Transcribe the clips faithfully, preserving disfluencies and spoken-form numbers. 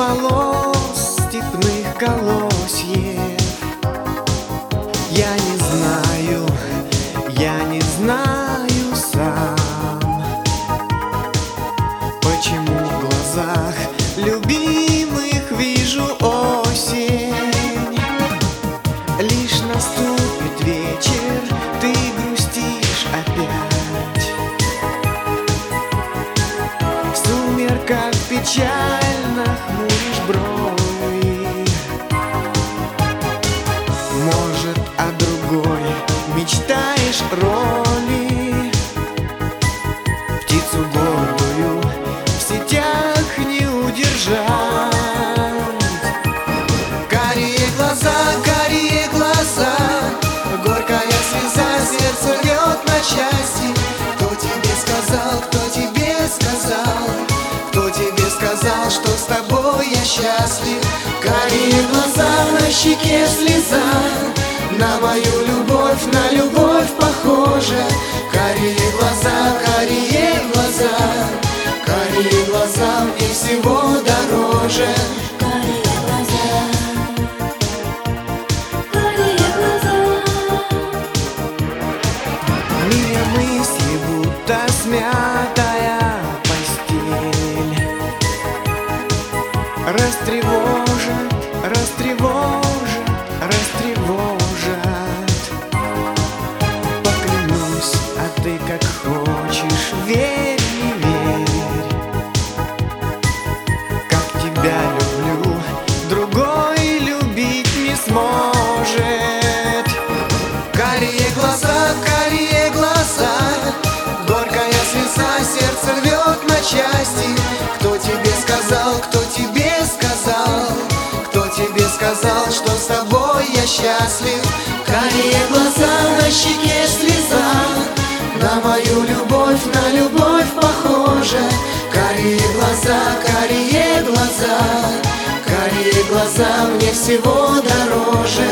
волос степных колосьев. Я не знаю, я не знаю сам, почему в глазах любимых вижу осень. Лишь наступит вечер, ты грустишь опять. В сумерках печально хмуришь брови. Может, о другой мечтаешь роли. Птицу гордую в сетях не удержать. Карие глаза, карие глаза, горькая слеза, сердце рвет на части. Кто тебе сказал, кто тебе сказал, кто тебе сказал, что с тобой я счастлив? Карие глаза, на щеке слеза, на мою любовь, на любовь похожа. Карие глаза, карие глаза, карие глаза мне всего дороже. Карие глаза, карие глаза. Мир мысли, будто смятая постель, растревожит, растревожит, растревожит. Поклянусь, а ты как хочешь, верь, не верь. Как тебя люблю, другой любить не сможет. Карие глаза, карие глаза, горькая слеза, сердце рвет на части. Кто тебе сказал, кто тебе сказал, кто тебе сказал, что с тобой я счастлив? Карие глаза, на щеке слеза, на мою любовь, на любовь похожа. Карие глаза, карие глаза, карие глаза мне всего дороже.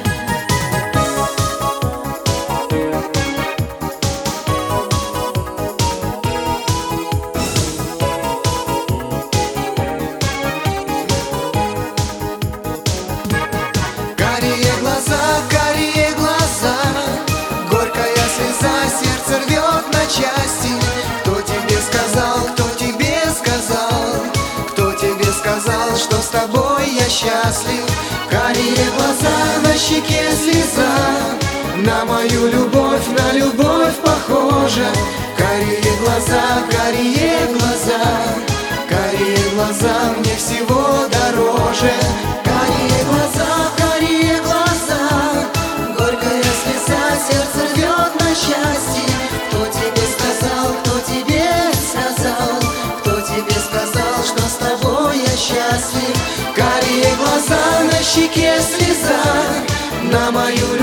Карие глаза, карие глаза, горькая слеза, сердце рвет на части. Кто тебе сказал, кто тебе сказал, кто тебе сказал, что с тобой я счастлив? Карие глаза, на щеке слеза, на мою любовь, на любовь похожа. Карие глаза, карие глаза, карие глаза мне всего дороже. Карие глаза, карие глаза, горькая слеза, сердце рвет на части. Кто тебе сказал, кто тебе сказал, кто тебе сказал, что с тобой я счастлив? Карие глаза, на щеке слеза, на мою